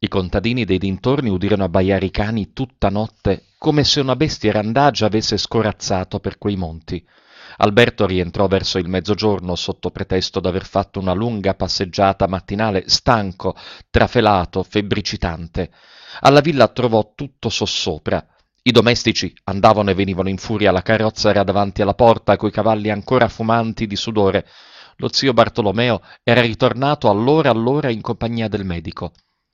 I contadini dei dintorni udirono abbaiare i cani tutta notte, come se una bestia randaggia avesse scorazzato per quei monti. Alberto rientrò verso il mezzogiorno sotto pretesto d'aver fatto una lunga passeggiata mattinale, stanco, trafelato, febbricitante. Alla villa trovò tutto sossopra. I domestici andavano e venivano in furia, la carrozza era davanti alla porta, coi cavalli ancora fumanti di sudore. Lo zio Bartolomeo era ritornato allora in compagnia del medico.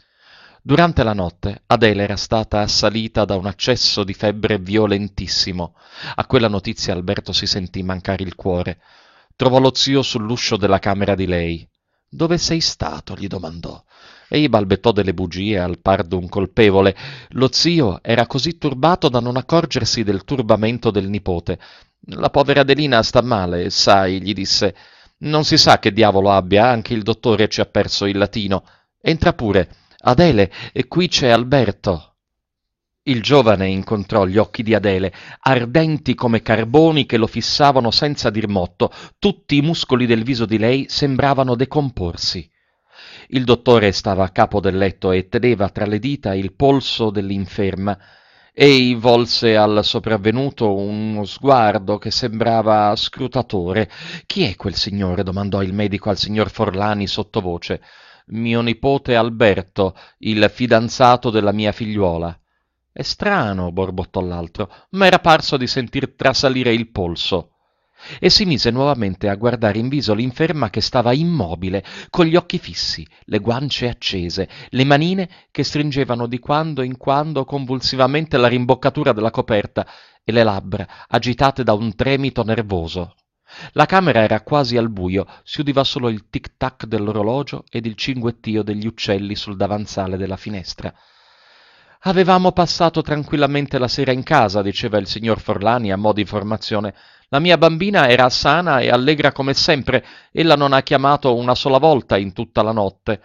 Durante la notte Adele era stata assalita da un accesso di febbre violentissimo. A quella notizia Alberto si sentì mancare il cuore. Trovò lo zio sull'uscio della camera di lei. «Dove sei stato?» gli domandò. Egli balbettò delle bugie al par d'un colpevole. Lo zio era così turbato da non accorgersi del turbamento del nipote. «La povera Adelina sta male, sai», gli disse. «Non si sa che diavolo abbia, anche il dottore ci ha perso il latino. Entra pure. Adele, e qui c'è Alberto». Il giovane incontrò gli occhi di Adele, ardenti come carboni che lo fissavano senza dir motto. Tutti i muscoli del viso di lei sembravano decomporsi. Il dottore stava a capo del letto e teneva tra le dita il polso dell'inferma. Ei volse al sopravvenuto uno sguardo che sembrava scrutatore. «Chi è quel signore?» domandò il medico al signor Forlani sottovoce. «Mio nipote Alberto, il fidanzato della mia figliuola». «È strano», borbottò l'altro, «m'era parso di sentir trasalire il polso». E si mise nuovamente a guardare in viso l'inferma che stava immobile, con gli occhi fissi, le guance accese, le manine che stringevano di quando in quando convulsivamente la rimboccatura della coperta e le labbra agitate da un tremito nervoso. La camera era quasi al buio, si udiva solo il tic-tac dell'orologio ed il cinguettio degli uccelli sul davanzale della finestra. «Avevamo passato tranquillamente la sera in casa», diceva il signor Forlani a mo' di informazione. «La mia bambina era sana e allegra come sempre. Ella non ha chiamato una sola volta in tutta la notte.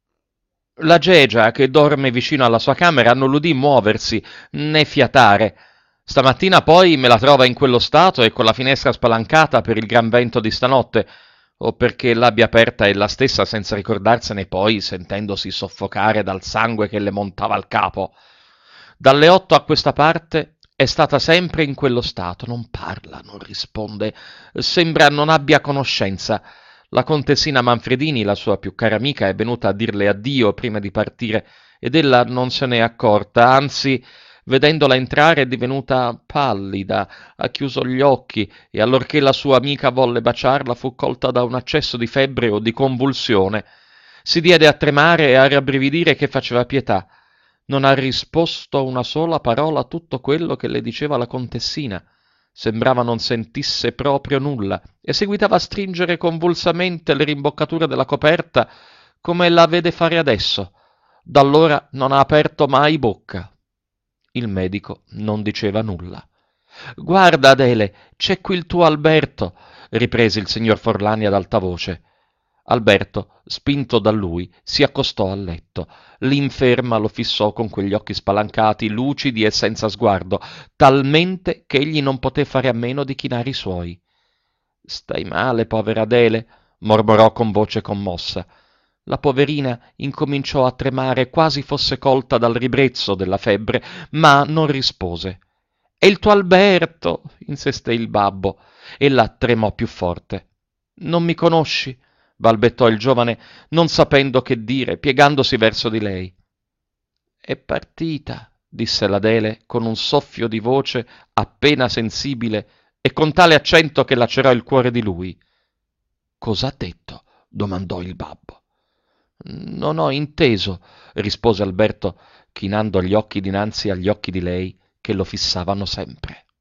La Gegia, che dorme vicino alla sua camera, non l'udì muoversi né fiatare. Stamattina poi me la trova in quello stato e con la finestra spalancata per il gran vento di stanotte, o perché l'abbia aperta ella stessa senza ricordarsene poi, sentendosi soffocare dal sangue che le montava al capo. Dalle 8 a questa parte è stata sempre in quello stato, non parla, non risponde, sembra non abbia conoscenza. La contessina Manfredini, la sua più cara amica, è venuta a dirle addio prima di partire ed ella non se n'è accorta, anzi, vedendola entrare è divenuta pallida, ha chiuso gli occhi e allorché la sua amica volle baciarla fu colta da un accesso di febbre o di convulsione. Si diede a tremare e a rabbrividire che faceva pietà. Non ha risposto una sola parola a tutto quello che le diceva la contessina. Sembrava non sentisse proprio nulla e seguitava a stringere convulsamente le rimboccature della coperta come la vede fare adesso. Da allora non ha aperto mai bocca». Il medico non diceva nulla. «Guarda, Adele, c'è qui il tuo Alberto», riprese il signor Forlani ad alta voce. Alberto, spinto da lui, si accostò al letto. L'inferma lo fissò con quegli occhi spalancati, lucidi e senza sguardo, talmente che egli non poté fare a meno di chinare i suoi. «Stai male, povera Adele?» mormorò con voce commossa. La poverina incominciò a tremare quasi fosse colta dal ribrezzo della febbre, ma non rispose. «È il tuo Alberto!» insisté il babbo. Ella tremò più forte. «Non mi conosci?» balbettò il giovane, non sapendo che dire, piegandosi verso di lei. «È partita», disse l'Adele con un soffio di voce appena sensibile e con tale accento che lacerò il cuore di lui. «Cos'ha detto?» domandò il babbo. «Non ho inteso», rispose Alberto, chinando gli occhi dinanzi agli occhi di lei che lo fissavano sempre.